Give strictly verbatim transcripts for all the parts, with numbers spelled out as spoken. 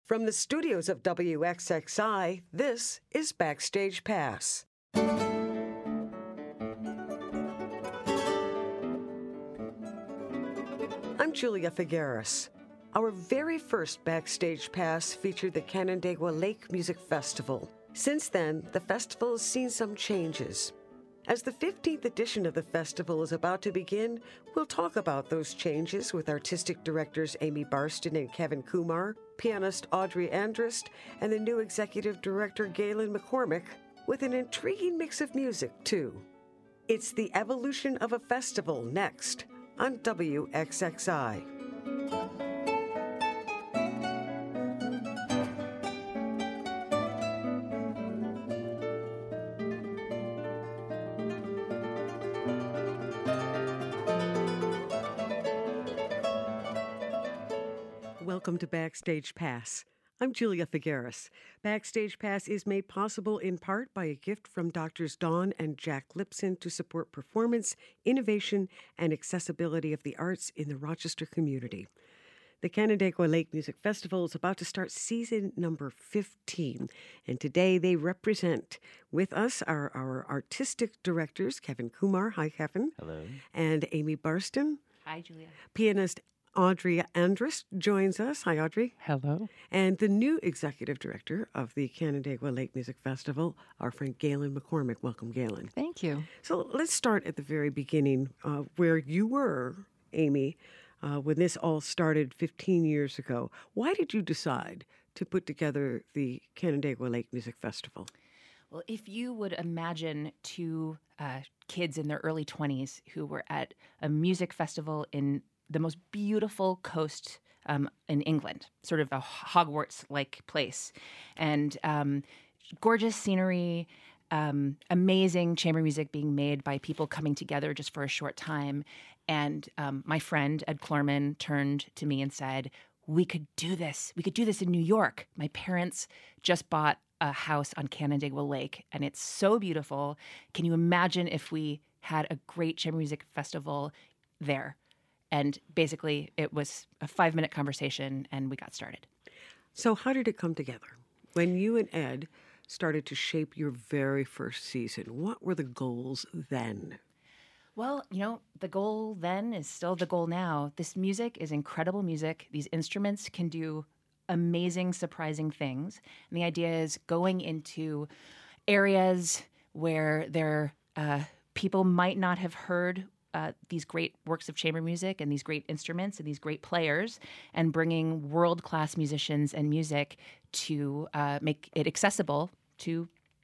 From the studios of W X X I, this is Backstage Pass. I'm Julia Figueres. Our very first Backstage Pass featured the Canandaigua Lake Music Festival. Since then, the festival has seen some changes. As the fifteenth edition of the festival is about to begin, we'll talk about those changes with artistic directors Amy Barston and Kevin Kumar, pianist Audrey Andrist, and the new executive director Galen McCormick, with an intriguing mix of music, too. It's the evolution of a festival next on W X X I. Welcome to Backstage Pass. I'm Julia Figueres. Backstage Pass is made possible in part by a gift from Doctors Dawn and Jack Lipson to support performance, innovation, and accessibility of the arts in the Rochester community. The Canandaigua Lake Music Festival is about to start season number fifteen, and today they represent with us our, our artistic directors, Kevin Kumar. Hi, Kevin. Hello. And Amy Barston. Hi, Julia. Pianist Audrey Andrist joins us. Hi, Audrey. Hello. And the new executive director of the Canandaigua Lake Music Festival, our friend Galen McCormick. Welcome, Galen. Thank you. So let's start at the very beginning, uh, where you were, Amy, uh, when this all started fifteen years ago. Why did you decide to put together the Canandaigua Lake Music Festival? Well, if you would imagine two uh, kids in their early twenties who were at a music festival in the most beautiful coast um, in England, sort of a Hogwarts-like place, and um, gorgeous scenery, um, amazing chamber music being made by people coming together just for a short time. And um, my friend, Ed Klorman, turned to me and said, we could do this. We could do this in New York. My parents just bought a house on Canandaigua Lake, and it's so beautiful. Can you imagine if we had a great chamber music festival there? And basically, it was a five-minute conversation, and we got started. So how did it come together? When you and Ed started to shape your very first season, what were the goals then? Well, you know, the goal then is still the goal now. This music is incredible music. These instruments can do amazing, surprising things. And the idea is going into areas where there uh, people might not have heard Uh, these great works of chamber music and these great instruments and these great players, and bringing world-class musicians and music to uh, make it accessible to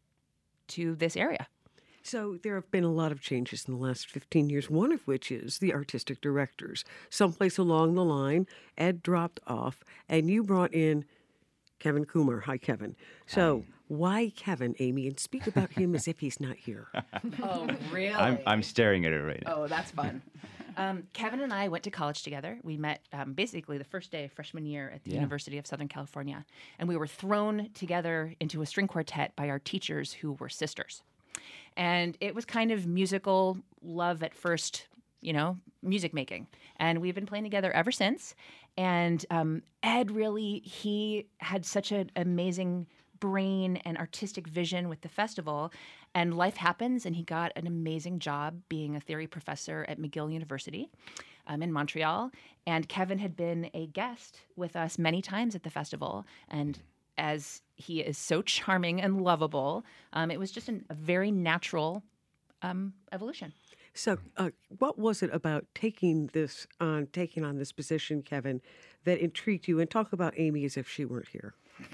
to this area. So there have been a lot of changes in the last fifteen years, one of which is the artistic directors. Someplace along the line, Ed dropped off, and you brought in Kevin Kumar. Hi, Kevin. So Hi. Why Kevin, Amy? And speak about him as if he's not here. Oh, really? I'm I'm staring at it right now. Oh, that's fun. um, Kevin and I went to college together. We met um, basically the first day of freshman year at the Yeah. University of Southern California. And we were thrown together into a string quartet by our teachers who were sisters. And it was kind of musical love at first, you know, music making. And we've been playing together ever since. And um, Ed really, he had such an amazing brain and artistic vision with the festival, and life happens, and he got an amazing job being a theory professor at McGill University um, in Montreal. And Kevin had been a guest with us many times at the festival, and as he is so charming and lovable, um, it was just an, a very natural um, evolution. So uh, what was it about taking this on, taking on this position, Kevin, that intrigued you? And talk about Amy as if she weren't here.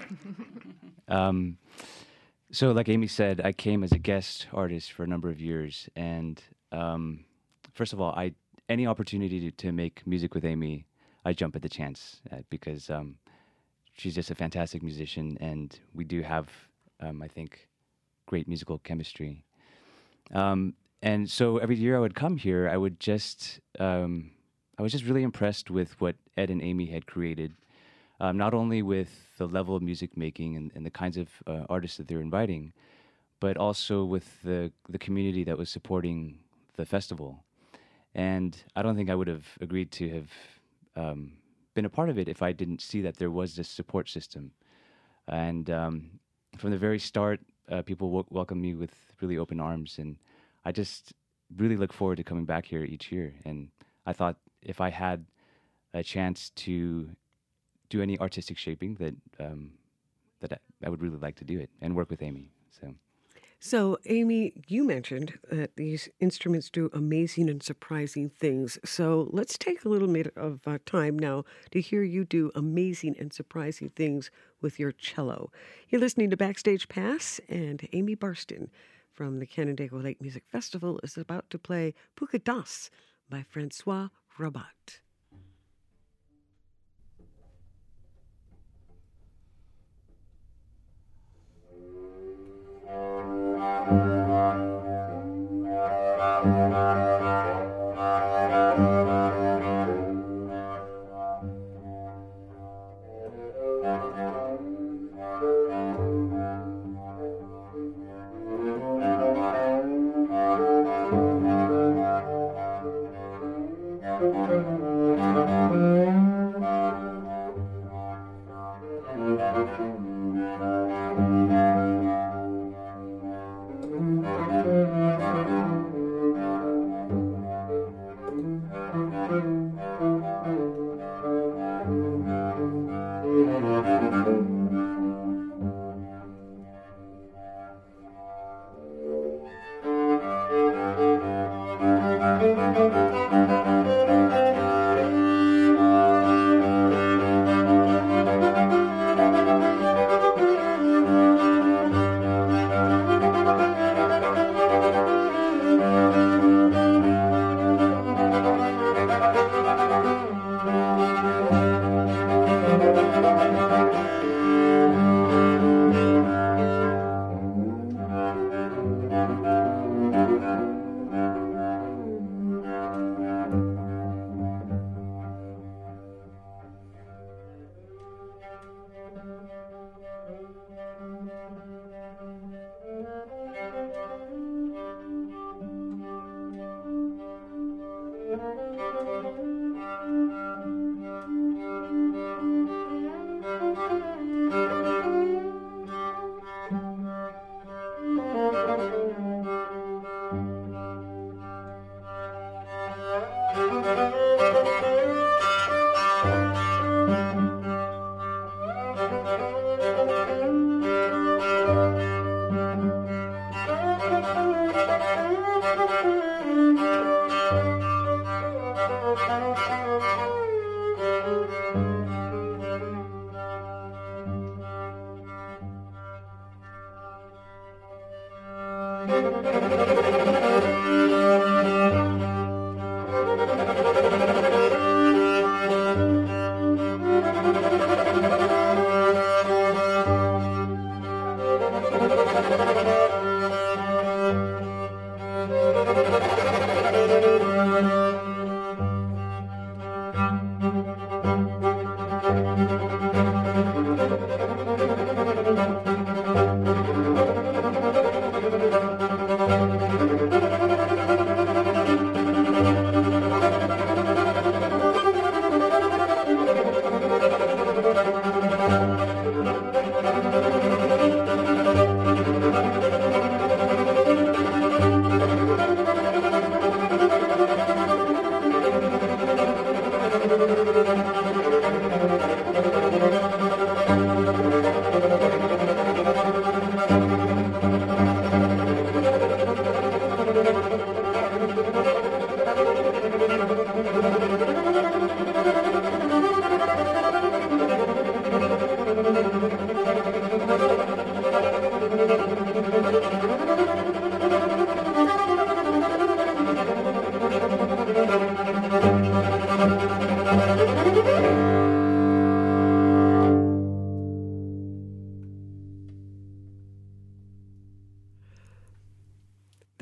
Um, so, like Amy said, I came as a guest artist for a number of years, and um, first of all, I any opportunity to, to make music with Amy, I jump at the chance at, because um, she's just a fantastic musician, and we do have, um, I think, great musical chemistry. Um, and so every year I would come here, I would just, um, I was just really impressed with what Ed and Amy had created. Um, not only with the level of music making and, and the kinds of uh, artists that they're inviting, but also with the the community that was supporting the festival. And I don't think I would have agreed to have um, been a part of it if I didn't see that there was this support system. And um, from the very start, uh, people w- welcomed me with really open arms, and I just really look forward to coming back here each year. And I thought if I had a chance to do any artistic shaping, that um, that I, I would really like to do it and work with Amy. So. So, Amy, you mentioned that these instruments do amazing and surprising things. So let's take a little bit of uh, time now to hear you do amazing and surprising things with your cello. You're listening to Backstage Pass, and Amy Barston from the Canandaigua Lake Music Festival is about to play Puka Das by Francois Rabat.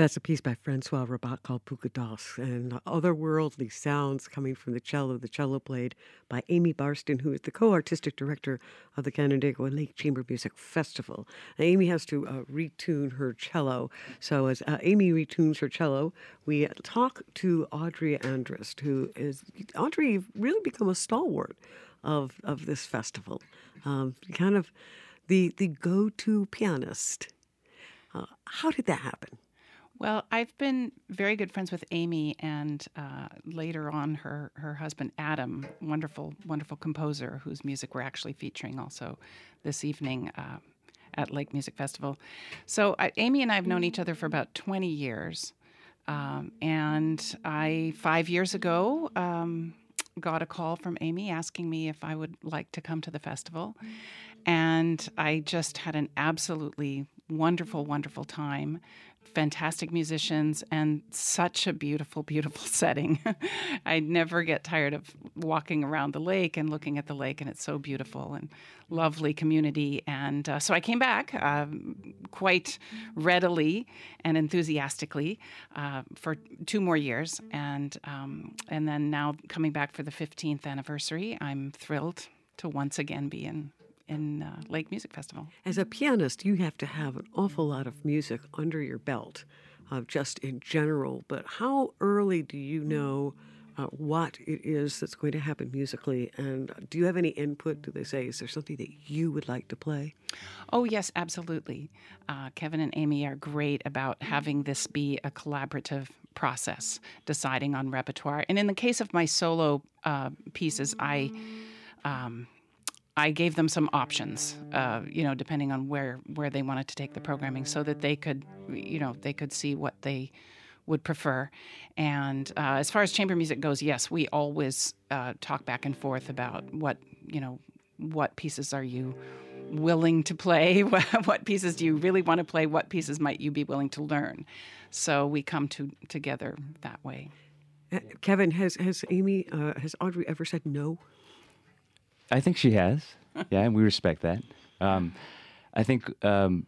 That's a piece by Francois Rabat called Pukadas, and otherworldly sounds coming from the cello, the cello played by Amy Barston, who is the co-artistic director of the Canandaigua Lake Chamber Music Festival. Now, Amy has to uh, retune her cello. So as uh, Amy retunes her cello, we talk to Audrey Andrist, who is, Audrey, you've really become a stalwart of, of this festival. Um, kind of the, the go-to pianist. Uh, how did that happen? Well, I've been very good friends with Amy, and uh, later on, her her husband Adam, wonderful, wonderful composer whose music we're actually featuring also this evening uh, at Lake Music Festival. So I, Amy and I have known each other for about twenty years, um, and I five years ago um, got a call from Amy asking me if I would like to come to the festival, and I just had an absolutely wonderful, wonderful time. Fantastic musicians and such a beautiful, beautiful setting. I never get tired of walking around the lake and looking at the lake, and it's so beautiful and lovely community. And uh, so I came back um, quite readily and enthusiastically uh, for two more years, and um, and then now coming back for the fifteenth anniversary, I'm thrilled to once again be in. in uh, Lake Music Festival. As a pianist, you have to have an awful lot of music under your belt, uh, just in general. But how early do you know uh, what it is that's going to happen musically? And do you have any input? Do they say, is there something that you would like to play? Oh, yes, absolutely. Uh, Kevin and Amy are great about having this be a collaborative process, deciding on repertoire. And in the case of my solo uh, pieces, I... Um, I gave them some options, uh, you know, depending on where, where they wanted to take the programming, so that they could, you know, they could see what they would prefer. And uh, as far as chamber music goes, yes, we always uh, talk back and forth about what, you know, what pieces are you willing to play? What pieces do you really want to play? What pieces might you be willing to learn? So we come to together that way. Uh, Kevin, has has Amy, uh, has Audrey ever said no? I think she has. Yeah, and we respect that. Um, I think um,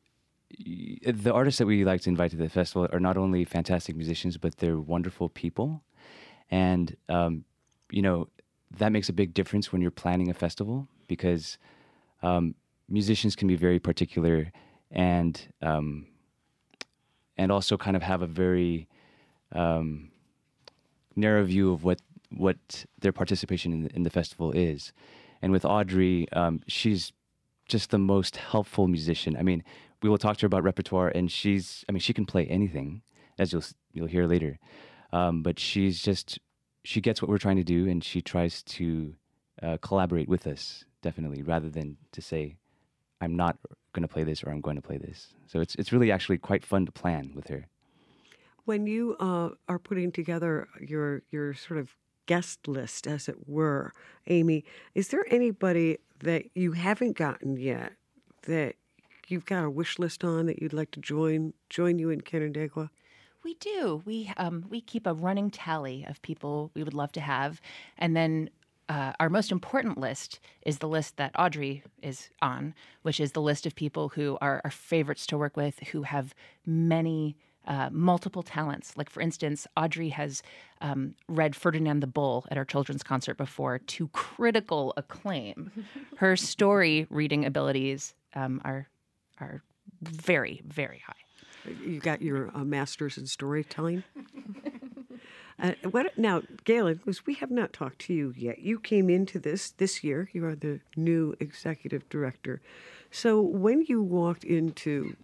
y- the artists that we like to invite to the festival are not only fantastic musicians, but they're wonderful people. And, um, you know, that makes a big difference when you're planning a festival, because um, musicians can be very particular and um, and also kind of have a very um, narrow view of what what their participation in the, in the festival is. And with Audrey, um, she's just the most helpful musician. I mean, we will talk to her about repertoire, and she's, I mean, she can play anything, as you'll you'll hear later. Um, but she's just, she gets what we're trying to do, and she tries to uh, collaborate with us, definitely, rather than to say, I'm not going to play this or I'm going to play this. So it's it's really actually quite fun to plan with her. When you uh, are putting together your your sort of guest list, as it were, Amy, is there anybody that you haven't gotten yet that you've got a wish list on that you'd like to join join you in Canandaigua? We do. We um, we keep a running tally of people we would love to have, and then uh, our most important list is the list that Audrey is on, which is the list of people who are our favorites to work with, who have many. Uh, multiple talents. Like, for instance, Audrey has um, read Ferdinand the Bull at our children's concert before to critical acclaim. Her story reading abilities um, are are very, very high. You got your uh, master's in storytelling? uh, what now, Galen, because we have not talked to you yet. You came into this this year. You are the new executive director. So when you walked into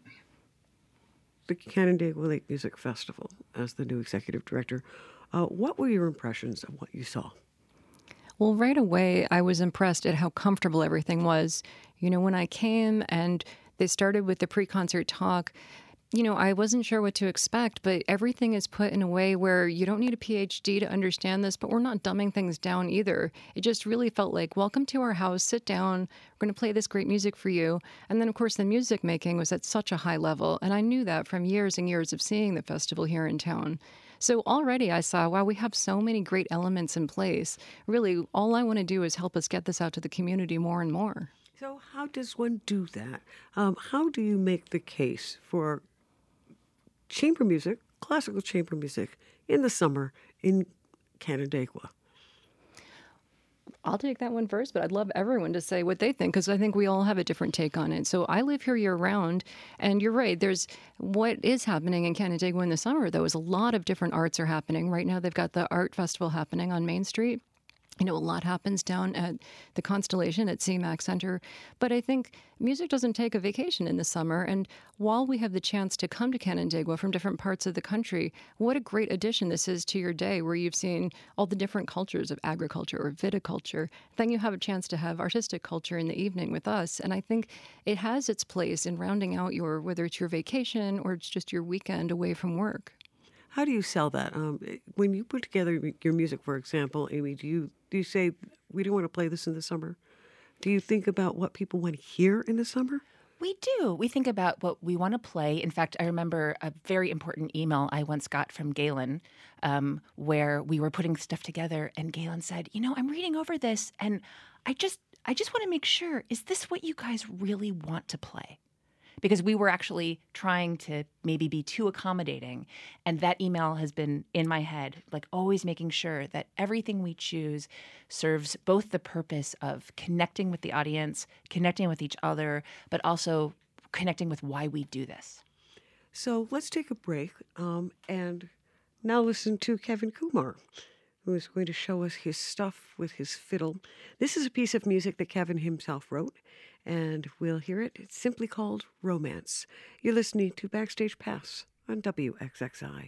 the Canandaigua Lake Music Festival as the new executive director, uh, what were your impressions of what you saw? Well, right away, I was impressed at how comfortable everything was. You know, when I came and they started with the pre-concert talk, you know, I wasn't sure what to expect, but everything is put in a way where you don't need a P H D to understand this, but we're not dumbing things down either. It just really felt like, welcome to our house, sit down, we're going to play this great music for you. And then, of course, the music making was at such a high level, and I knew that from years and years of seeing the festival here in town. So already I saw, wow, we have so many great elements in place. Really, all I want to do is help us get this out to the community more and more. So how does one do that? Um, how do you make the case for chamber music, classical chamber music, in the summer in Canandaigua? I'll take that one first, but I'd love everyone to say what they think because I think we all have a different take on it. So I live here year round, and you're right. There's what is happening in Canandaigua in the summer, though, is a lot of different arts are happening. Right now, they've got the art festival happening on Main Street. You know, a lot happens down at the Constellation at C MAC Center. But I think music doesn't take a vacation in the summer. And while we have the chance to come to Canandaigua from different parts of the country, what a great addition this is to your day where you've seen all the different cultures of agriculture or viticulture. Then you have a chance to have artistic culture in the evening with us. And I think it has its place in rounding out your, whether it's your vacation or it's just your weekend away from work. How do you sell that? Um, when you put together your music, for example, Amy, do you do you say, we don't want to play this in the summer? Do you think about what people want to hear in the summer? We do. We think about what we want to play. In fact, I remember a very important email I once got from Galen um, where we were putting stuff together and Galen said, you know, I'm reading over this and I just I just want to make sure, is this what you guys really want to play? Because we were actually trying to maybe be too accommodating. And that email has been in my head, like always making sure that everything we choose serves both the purpose of connecting with the audience, connecting with each other, but also connecting with why we do this. So let's take a break um, and now listen to Kevin Kumar, who is going to show us his stuff with his fiddle. This is a piece of music that Kevin himself wrote, and we'll hear it. It's simply called Romance. You're listening to Backstage Pass on W X X I.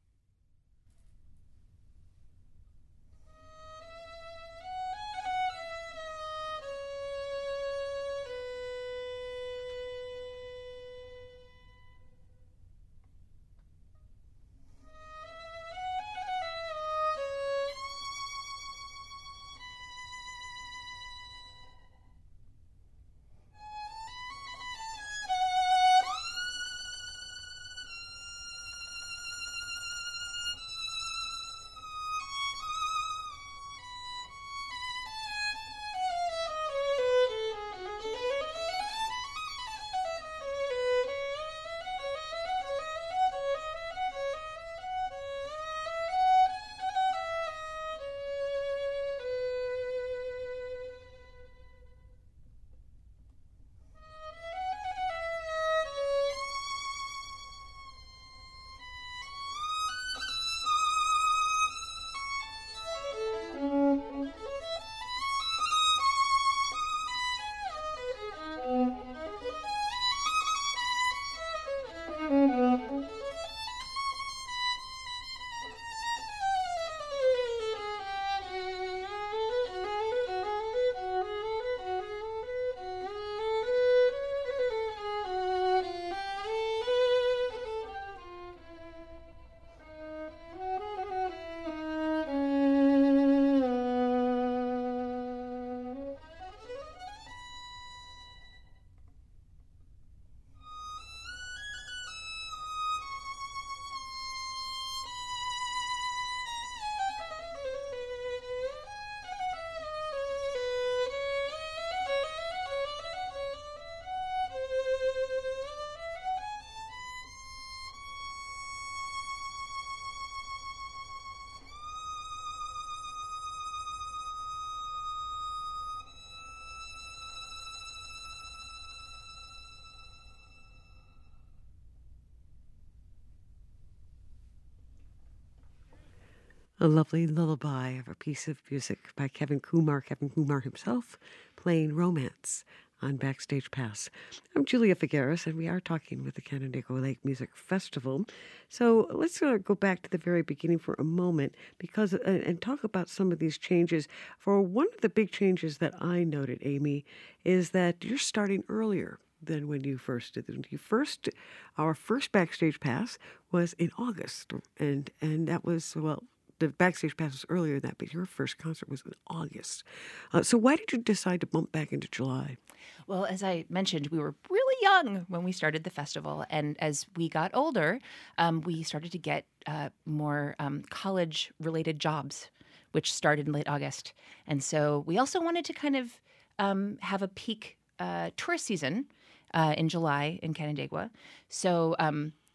A lovely lullaby of a piece of music by Kevin Kumar, Kevin Kumar himself, playing Romance on Backstage Pass. I'm Julia Figueres, and we are talking with the Canandaigua Lake Music Festival. So let's uh, go back to the very beginning for a moment because uh, and talk about some of these changes. For one of the big changes that I noted, Amy, is that you're starting earlier than when you first did it. You first, our first Backstage Pass was in August, and and that was, well, the Backstage Pass was earlier than that, but your first concert was in August. Uh, so why did you decide to bump back into July? Well, as I mentioned, we were really young when we started the festival. And as we got older, um, we started to get uh, more um, college-related jobs, which started in late August. And so we also wanted to kind of um, have a peak uh, tourist season uh, in July in Canandaigua. So um,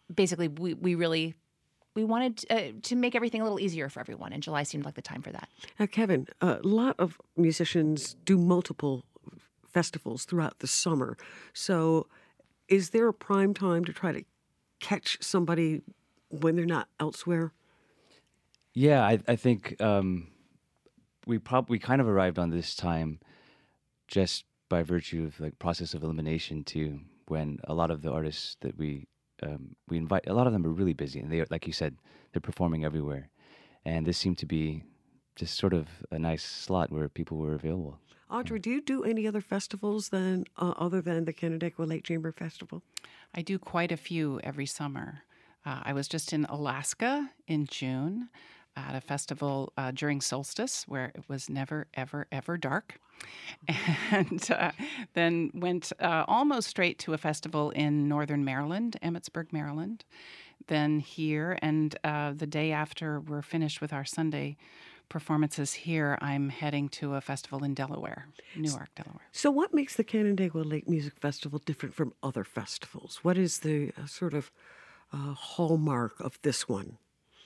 basically, we, we really we wanted uh, to make everything a little easier for everyone, and July seemed like the time for that. Now, Kevin, a lot of musicians do multiple festivals throughout the summer. So is there a prime time to try to catch somebody when they're not elsewhere? Yeah, I, I think um, we probably we kind of arrived on this time just by virtue of like process of elimination too, when a lot of the artists that we um, we invite, a lot of them are really busy, and they, like you said, they're performing everywhere, and this seemed to be just sort of a nice slot where people were available. Audrey, do you do any other festivals than uh, other than the Canandaigua Lake Chamber Festival? I do quite a few every summer. Uh, I was just in Alaska in June at a festival uh, during solstice where it was never, ever, ever dark. And uh, then went uh, almost straight to a festival in northern Maryland, Emmitsburg, Maryland. Then here, and uh, the day after we're finished with our Sunday performances here, I'm heading to a festival in Delaware, Newark, Delaware. So what makes the Canandaigua Lake Music Festival different from other festivals? What is the uh, sort of uh, hallmark of this one?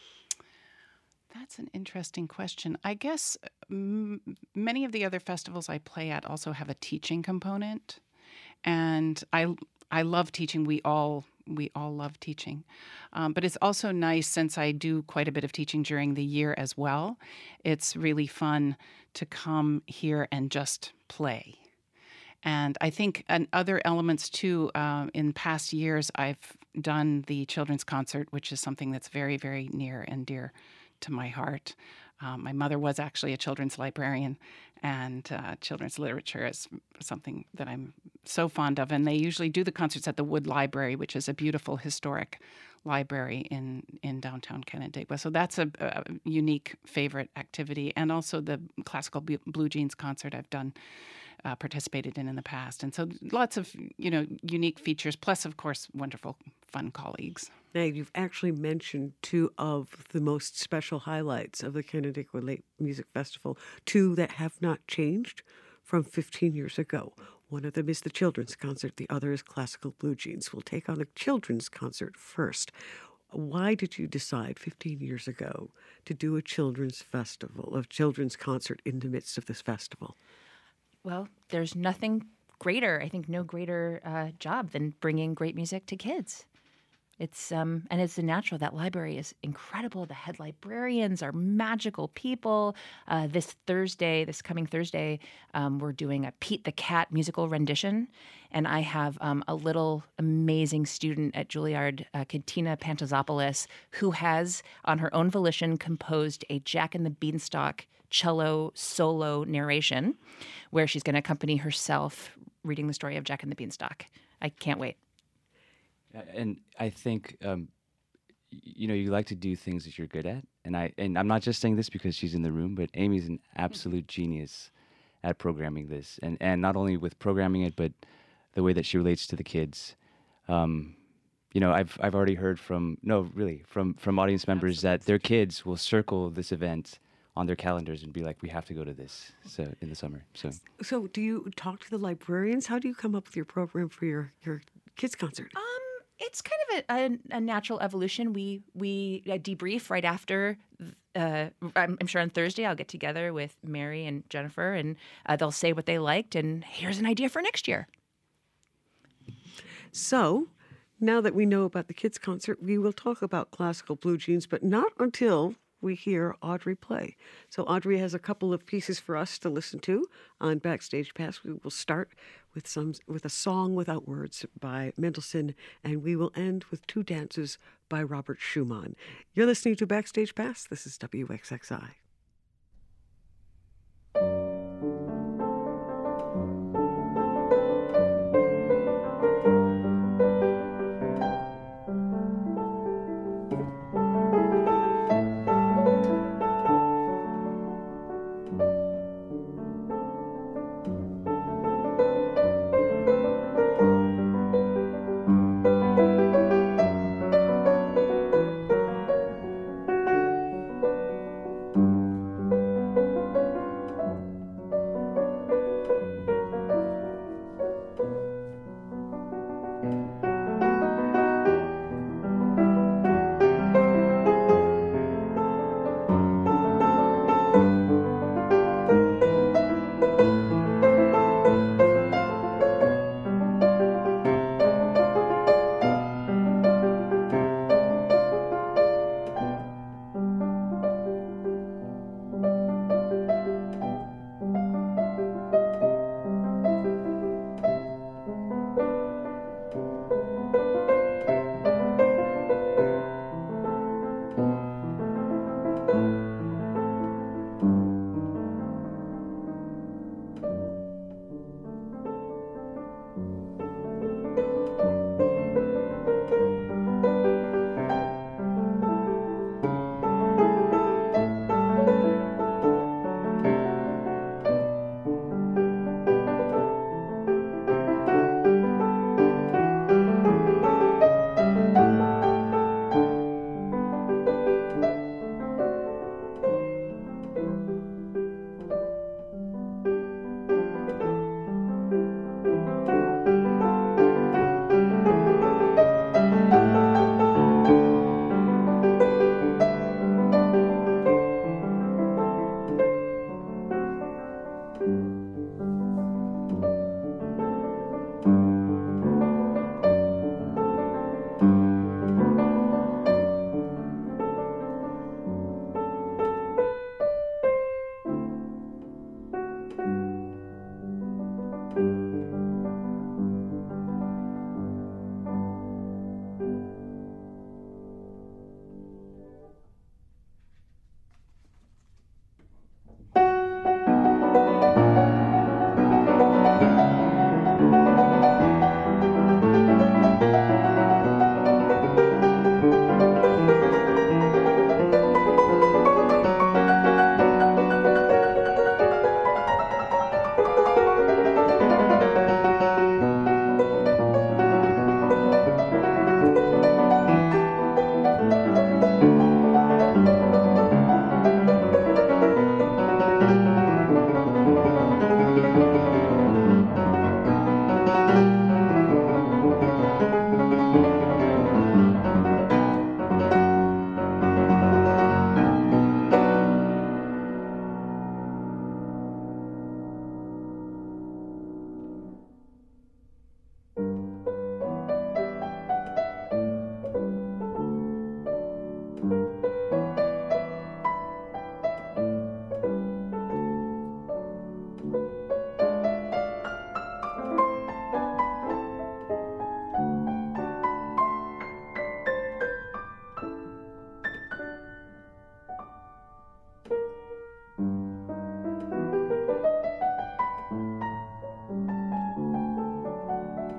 That's an interesting question. I guess m- many of the other festivals I play at also have a teaching component, and I I love teaching. We all we all love teaching, um, but it's also nice since I do quite a bit of teaching during the year as well. It's really fun to come here and just play. And I think and other elements too. Uh, in past years, I've done the children's concert, which is something that's very, very near and dear to my heart. Um, my mother was actually a children's librarian, and uh, children's literature is something that I'm so fond of. And they usually do the concerts at the Wood Library, which is a beautiful historic library in, in downtown Canandaigua. So that's a, a unique favorite activity. And also the classical Blue Jeans concert I've done, uh, participated in in the past. And so lots of, you know, unique features, plus, of course, wonderful, fun colleagues. Now, you've actually mentioned two of the most special highlights of the Canandaigua Lake Music Festival, two that have not changed from fifteen years ago. One of them is the children's concert. The other is Classical Blue Jeans. We'll take on the children's concert first. Why did you decide fifteen years ago to do a children's festival, a children's concert in the midst of this festival? Well, there's nothing greater, I think no greater uh, job than bringing great music to kids. It's um, and it's a natural. That library is incredible. The head librarians are magical people. Uh, this Thursday, this coming Thursday, um, we're doing a Pete the Cat musical rendition, and I have um, a little amazing student at Juilliard, uh, Katina Pantazopoulos, who has, on her own volition, composed a Jack and the Beanstalk cello solo narration, where she's going to accompany herself reading the story of Jack and the Beanstalk. I can't wait. And I think, um, you know, you like to do things that you're good at. And, I, and I'm not just saying this because she's in the room, but Amy's an absolute genius at programming this. And, and not only with programming it, but the way that she relates to the kids. Um, you know, I've I've already heard from, no, really, from, from audience members Absolutely. That their kids will circle this event on their calendars and be like, we have to go to this so in the summer. So, so do you talk to the librarians? How do you come up with your program for your, your kids' concert? Um, It's kind of a, a, a natural evolution. We we uh, debrief right after. Uh, I'm, I'm sure on Thursday I'll get together with Mary and Jennifer, and uh, they'll say what they liked, and here's an idea for next year. So, now that we know about the kids' concert, we will talk about Classical Blue Jeans, but not until we hear Audrey play. So Audrey has a couple of pieces for us to listen to on Backstage Pass. We will start with some with a song without words by Mendelssohn, and we will end with two dances by Robert Schumann. You're listening to Backstage Pass. This is W X X I.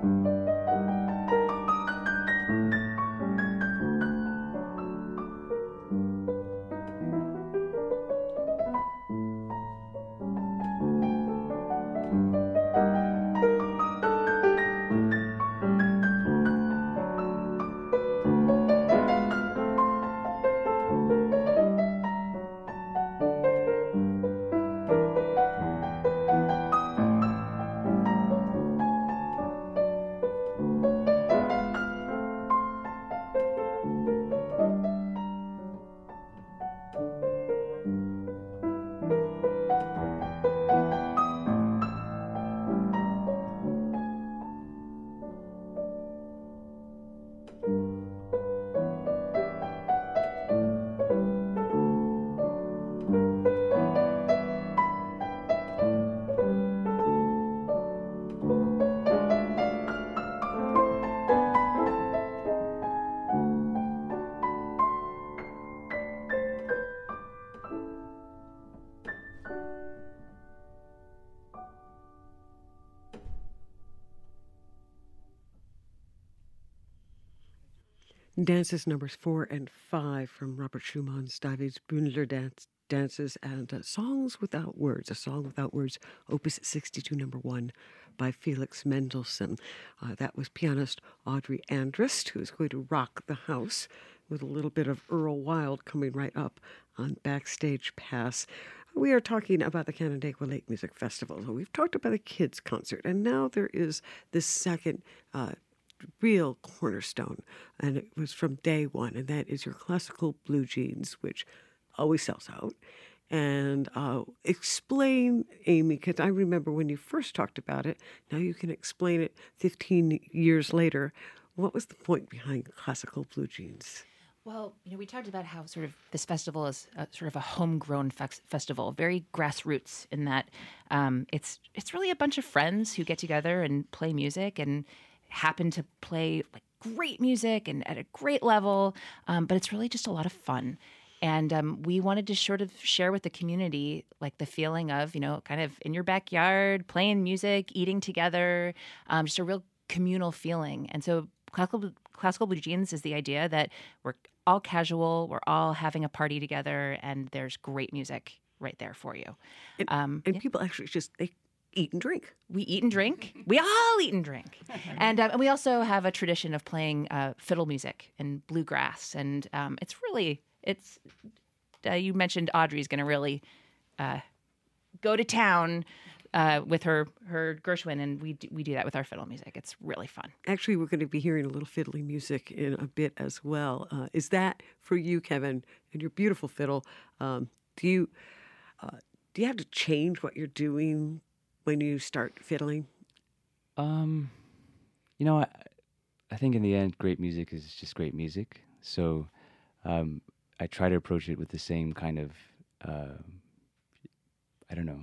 Dances numbers four and five from Robert Schumann's David's Bündler dance, Dances and uh, Songs Without Words, a song without words, Opus sixty-two, number one, by Felix Mendelssohn. Uh, that was pianist Audrey Andrist, who is going to rock the house with a little bit of Earl Wild coming right up on Backstage Pass. We are talking about the Canandaigua Lake Music Festival. So we've talked about a kids' concert, and now there is this second uh, real cornerstone, and it was from day one, and that is your classical blue jeans, which always sells out. And uh, explain, Amy, because I remember when you first talked about it, now you can explain it fifteen years later. What was the point behind classical blue jeans? Well, you know, we talked about how sort of this festival is a, sort of a homegrown fe- festival, very grassroots in that um, it's it's really a bunch of friends who get together and play music and happen to play like great music and at a great level, um, but it's really just a lot of fun. And um, we wanted to sort of share with the community like the feeling of, you know, kind of in your backyard, playing music, eating together, um, just a real communal feeling. And so classical, classical blue jeans is the idea that we're all casual, we're all having a party together, and there's great music right there for you. And, um, and yeah. people actually just, they eat and drink. We eat and drink. We all eat and drink. And, uh, and we also have a tradition of playing uh, fiddle music and bluegrass. And um, it's really, it's, uh, you mentioned Audrey's going to really uh, go to town uh, with her, her Gershwin, and we do, we do that with our fiddle music. It's really fun. Actually, we're going to be hearing a little fiddly music in a bit as well. Uh, is that for you, Kevin, and your beautiful fiddle? Um, do you uh, do you have to change what you're doing when you start fiddling? Um, you know, I, I think in the end, great music is just great music. So um, I try to approach it with the same kind of, uh, I don't know,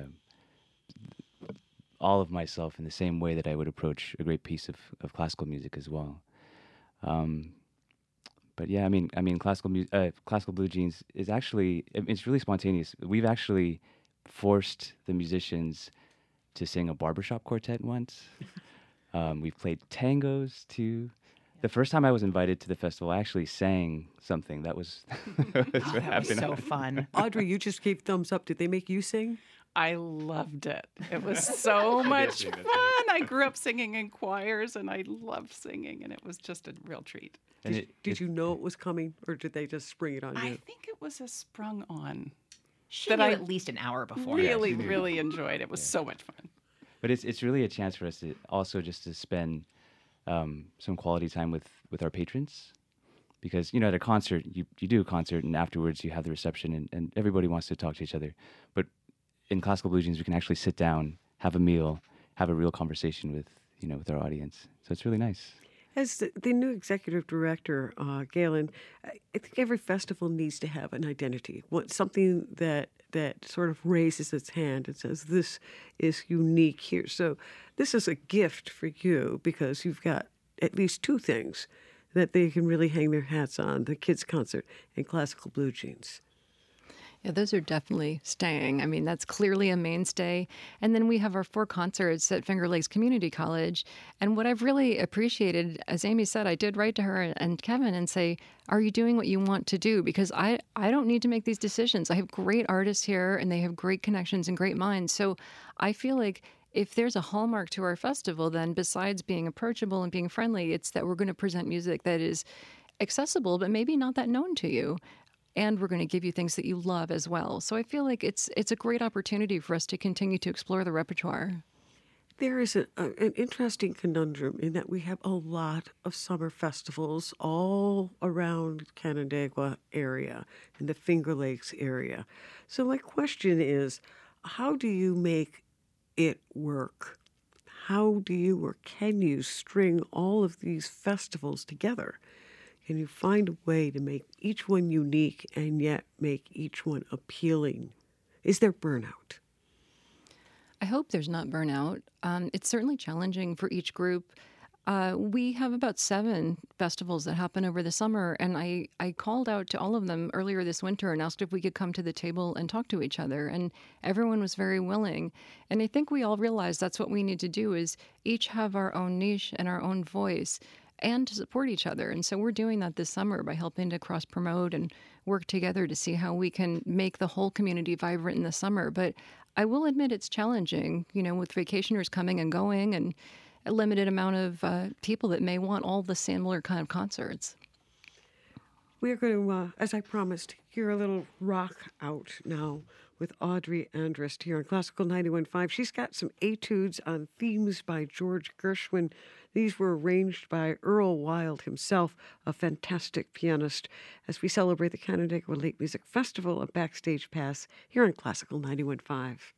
uh, all of myself in the same way that I would approach a great piece of, of classical music as well. Um, but yeah, I mean, I mean, classical mu- uh, classical blue jeans is actually, it's really spontaneous. We've actually forced the musicians to sing a barbershop quartet once. um, we've played tangos too. The first time I was invited to the festival, I actually sang something. That was, that was Oh, what that was happened. so fun. Audrey, you just gave thumbs up. Did they make you sing? I loved it. It was so much fun. I grew up singing in choirs, and I loved singing, and it was just a real treat. And Did, it- did it- you know it was coming, or did they just spring it on you? I think it was a sprung on. She that knew I at least an hour before. Really, really enjoyed. It was so much fun. But it's it's really a chance for us to also just to spend um, some quality time with, with our patrons, because you know at a concert you, you do a concert and afterwards you have the reception and, and everybody wants to talk to each other. But in classical blue jeans we can actually sit down, have a meal, have a real conversation with you know with our audience. So it's really nice. As the, the new executive director, uh, Galen, I I think every festival needs to have an identity, what, something that that sort of raises its hand and says, this is unique here. So this is a gift for you because you've got at least two things that they can really hang their hats on, the kids' concert and classical blue jeans. Yeah, those are definitely staying. I mean, that's clearly a mainstay. And then we have our four concerts at Finger Lakes Community College. And what I've really appreciated, as Amy said, I did write to her and Kevin and say, are you doing what you want to do? Because I, I don't need to make these decisions. I have great artists here and they have great connections and great minds. So I feel like if there's a hallmark to our festival, then besides being approachable and being friendly, it's that we're going to present music that is accessible, but maybe not that known to you. And we're going to give you things that you love as well. So I feel like it's it's a great opportunity for us to continue to explore the repertoire. There is a, a, an interesting conundrum in that we have a lot of summer festivals all around Canandaigua area and the Finger Lakes area. So my question is, how do you make it work? How do you or can you string all of these festivals together? Can you find a way to make each one unique and yet make each one appealing? Is there burnout? I hope there's not burnout. Um, it's certainly challenging for each group. Uh, we have about seven festivals that happen over the summer, and I, I called out to all of them earlier this winter and asked if we could come to the table and talk to each other, and everyone was very willing. And I think we all realize that's what we need to do, is each have our own niche and our own voice, and to support each other. And so we're doing that this summer by helping to cross-promote and work together to see how we can make the whole community vibrant in the summer. But I will admit it's challenging, you know, with vacationers coming and going and a limited amount of uh, people that may want all the similar kind of concerts. We are going to, uh, as I promised, hear a little rock out now with Audrey Andrist here on Classical ninety-one point five. She's got some etudes on themes by George Gershwin. These were arranged by Earl Wild himself, a fantastic pianist, as we celebrate the Canandaigua Lake Music Festival, a Backstage Pass here on Classical ninety-one point five.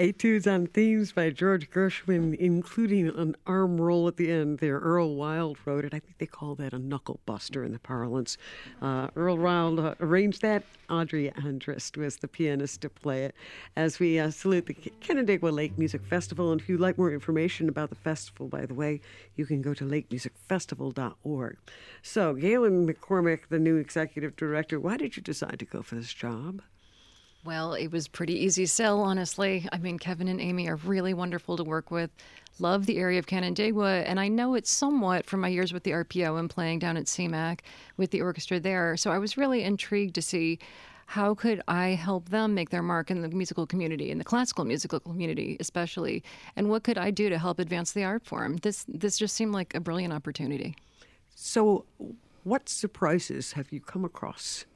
Etudes on Themes by George Gershwin, including an arm roll at the end there. Earl Wild wrote it. I think they call that a knuckle buster in the parlance. Uh, Earl Wild uh, arranged that. Audrey Andrist was the pianist to play it. As we uh, salute the Canandaigua Lake Music Festival, and if you'd like more information about the festival, by the way, you can go to lake music festival dot org. So, Galen McCormick, the new executive director, why did you decide to go for this job? Well, it was pretty easy sell, honestly. I mean, Kevin and Amy are really wonderful to work with. Love the area of Canandaigua, and I know it somewhat from my years with the R P O and playing down at C MAC with the orchestra there. So I was really intrigued to see how could I help them make their mark in the musical community, in the classical musical community especially, and what could I do to help advance the art form? This this just seemed like a brilliant opportunity. So what surprises have you come across?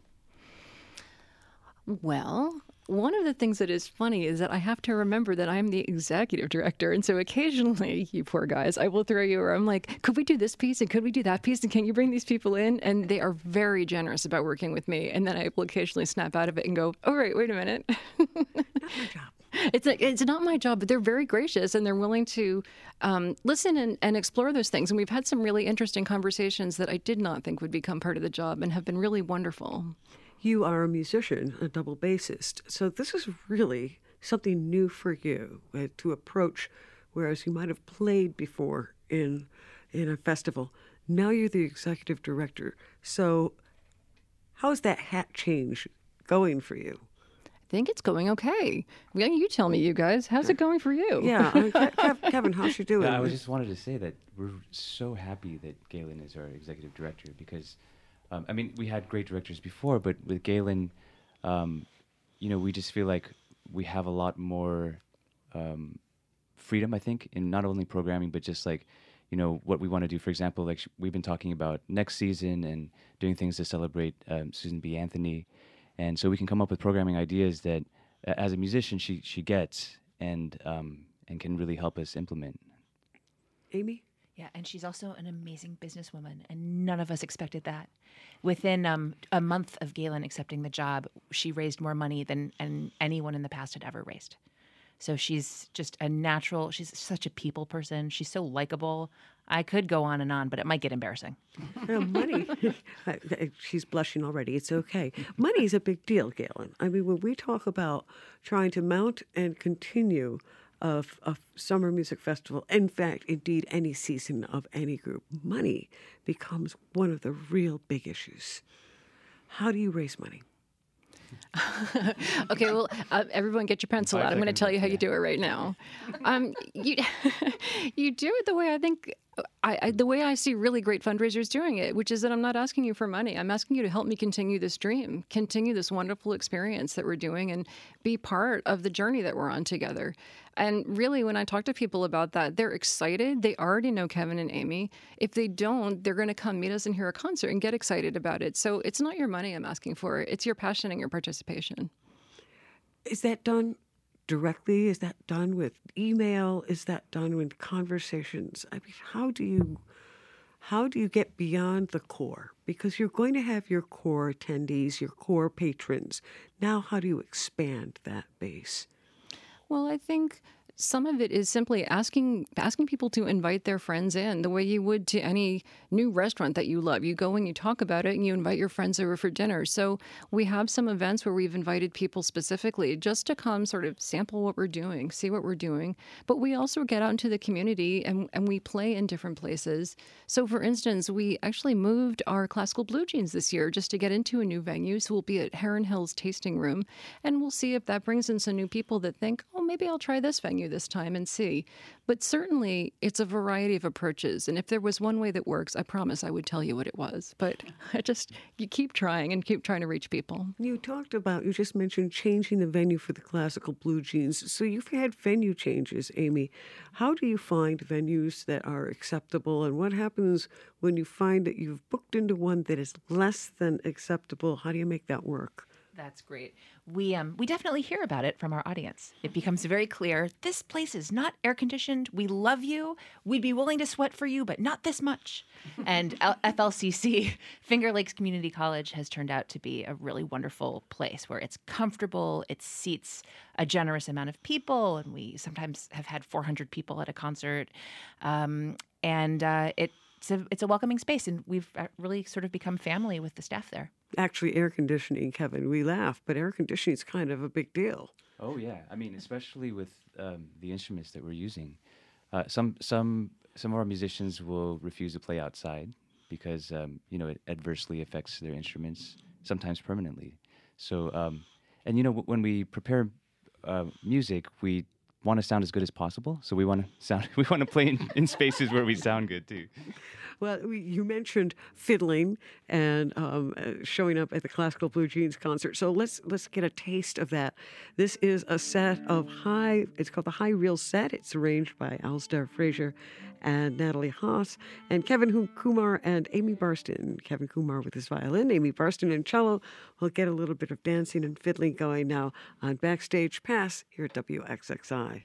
Well, one of the things that is funny is that I have to remember that I'm the executive director. And so occasionally, you poor guys, I will throw you, or I'm like, could we do this piece and could we do that piece? And can you bring these people in? And they are very generous about working with me. And then I will occasionally snap out of it and go, oh, right, wait a minute. Not my job. It's a, it's not my job, but they're very gracious and they're willing to um, listen and, and explore those things. And we've had some really interesting conversations that I did not think would become part of the job and have been really wonderful. You are a musician, a double bassist, so this is really something new for you uh, to approach, whereas you might have played before in in a festival. Now you're the executive director. So how's that hat change going for you? I think it's going okay. Yeah, you tell me, you guys. How's it going for you? Yeah, I mean, Kev, Kevin, how's you doing? Yeah, I was just wanted to say that we're so happy that Galen is our executive director because Um, I mean, we had great directors before, but with Galen, um, you know, we just feel like we have a lot more um, freedom, I think, in not only programming, but just like, you know, what we want to do. For example, like sh- we've been talking about next season and doing things to celebrate um, Susan B. Anthony. And so we can come up with programming ideas that, uh, as a musician, she she gets and um, and can really help us implement. Amy? Yeah, and she's also an amazing businesswoman, and none of us expected that. Within um, a month of Galen accepting the job, she raised more money than and anyone in the past had ever raised. So she's just a natural, she's such a people person. She's so likable. I could go on and on, but it might get embarrassing. Uh, money. She's blushing already. It's okay. Money is a big deal, Galen. I mean, when we talk about trying to mount and continue of a summer music festival, in fact, indeed, any season of any group, money becomes one of the real big issues. How do you raise money? Okay, well, uh, everyone get your pencil Five out. I'm going to seconds, tell you how yeah. you do it right now. Um, you, you do it the way I think, I, I, the way I see really great fundraisers doing it, which is that I'm not asking you for money. I'm asking you to help me continue this dream, continue this wonderful experience that we're doing, and be part of the journey that we're on together. And really, when I talk to people about that, they're excited. They already know Kevin and Amy. If they don't, they're going to come meet us and hear a concert and get excited about it. So it's not your money I'm asking for. It's your passion and your participation. Is that done directly? Is that done with email? Is that done with conversations? I mean, how do you how do you get beyond the core? Because you're going to have your core attendees, your core patrons. Now, how do you expand that base? Well, I think some of it is simply asking asking people to invite their friends in the way you would to any new restaurant that you love. You go and you talk about it and you invite your friends over for dinner. So we have some events where we've invited people specifically just to come sort of sample what we're doing, see what we're doing. But we also get out into the community and, and we play in different places. So for instance, we actually moved our classical blue jeans this year just to get into a new venue. So we'll be at Heron Hills Tasting Room and we'll see if that brings in some new people that think, oh, maybe I'll try this venue this time and see. But certainly it's a variety of approaches. And if there was one way that works, I promise I would tell you what it was. But I just, you keep trying and keep trying to reach people. You talked about, you just mentioned changing the venue for the classical blue jeans. So you've had venue changes, Amy. How do you find venues that are acceptable? And what happens when you find that you've booked into one that is less than acceptable? How do you make that work? That's great. We um we definitely hear about it from our audience. It becomes very clear this place is not air conditioned. We love you. We'd be willing to sweat for you, but not this much. And L- F L C C, Finger Lakes Community College, has turned out to be a really wonderful place where it's comfortable. It seats a generous amount of people, and we sometimes have had four hundred people at a concert. Um, and uh, it, it's a it's a welcoming space, and we've really sort of become family with the staff there. Actually, air conditioning, Kevin, we laugh, but air conditioning is kind of a big deal. Oh yeah, I mean, especially with um, the instruments that we're using. Uh, some some some of our musicians will refuse to play outside because um, you know it adversely affects their instruments, sometimes permanently. So, um, and you know, w- when we prepare uh, music, we want to sound as good as possible. So we want to sound we want to play in, in spaces where we sound good too. Well, we, you mentioned fiddling and um, uh, showing up at the Classical Blue Jeans concert. So let's let's get a taste of that. This is a set of high. It's called the High Reel Set. It's arranged by Alistair Fraser and Natalie Haas and Kevin Hu- Kumar and Amy Barston. Kevin Kumar with his violin, Amy Barston and cello. We'll get a little bit of dancing and fiddling going now on Backstage Pass here at W X X I.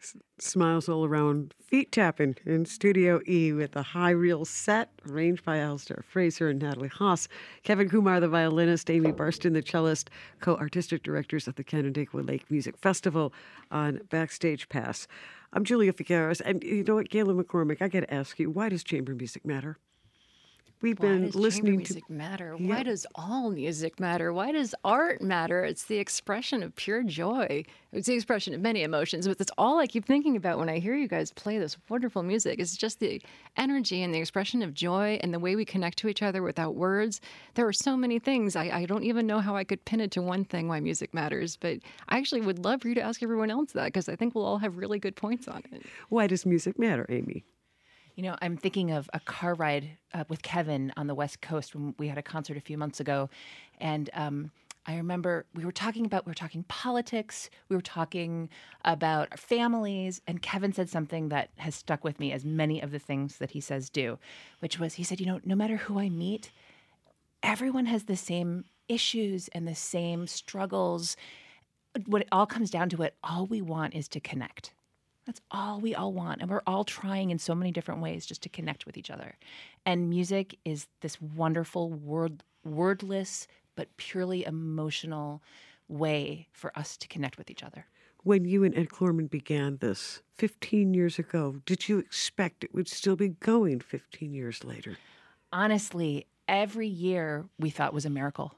S- smiles all around, feet tapping in Studio E with a high reel set, arranged by Alistair Fraser and Natalie Haas. Kevin Kumar, the violinist, Amy Barston, the cellist, co-artistic directors of the Canandaigua Lake Music Festival on Backstage Pass. I'm Julia Figueres, and you know what, Galen McCormick, I got to ask you, why does chamber music matter? We've Why been does listening chamber to music matter? Yeah. Why does all music matter? Why does art matter? It's the expression of pure joy. It's the expression of many emotions, but that's all I keep thinking about when I hear you guys play this wonderful music. It's just the energy and the expression of joy and the way we connect to each other without words. There are so many things. I, I don't even know how I could pin it to one thing why music matters, but I actually would love for you to ask everyone else that, because I think we'll all have really good points on it. Why does music matter, Amy? You know, I'm thinking of a car ride uh, with Kevin on the West Coast when we had a concert a few months ago. And um, I remember we were talking about, we were talking politics, we were talking about our families, and Kevin said something that has stuck with me, as many of the things that he says do, which was, he said, you know, no matter who I meet, everyone has the same issues and the same struggles. When it all comes down to it, all we want is to connect. That's all we all want. And we're all trying in so many different ways just to connect with each other. And music is this wonderful, word, wordless, but purely emotional way for us to connect with each other. When you and Ed Klorman began this fifteen years ago, did you expect it would still be going fifteen years later? Honestly, every year we thought was a miracle.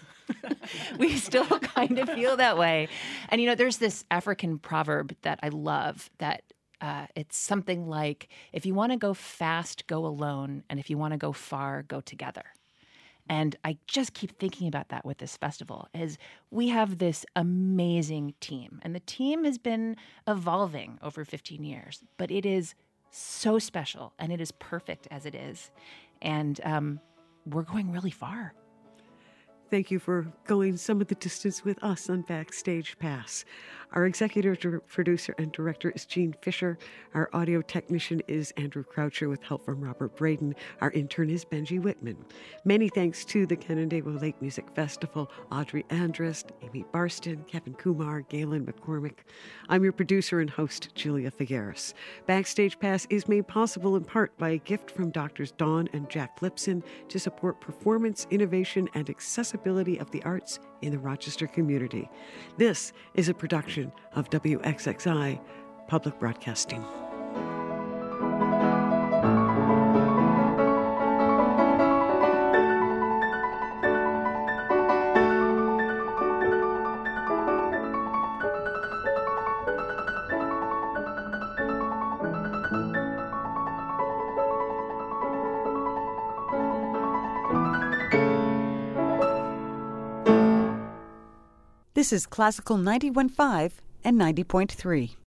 We still kind of feel that way. And, you know, there's this African proverb that I love that uh, it's something like, if you want to go fast, go alone. And if you want to go far, go together. And I just keep thinking about that with this festival, is we have this amazing team. And the team has been evolving over fifteen years, but it is so special and it is perfect as it is. And um, we're going really far. Thank you for going some of the distance with us on Backstage Pass. Our executive dir- producer and director is Gene Fisher. Our audio technician is Andrew Croucher with help from Robert Braden. Our intern is Benji Whitman. Many thanks to the Canandaigua Lake Music Festival, Audrey Andrist, Amy Barston, Kevin Kumar, Galen McCormick. I'm your producer and host, Julia Figueres. Backstage Pass is made possible in part by a gift from Doctors Dawn and Jack Lipson to support performance, innovation, and accessibility of the arts in the Rochester community. This is a production of W X X I Public Broadcasting. This is Classical ninety-one point five and ninety point three.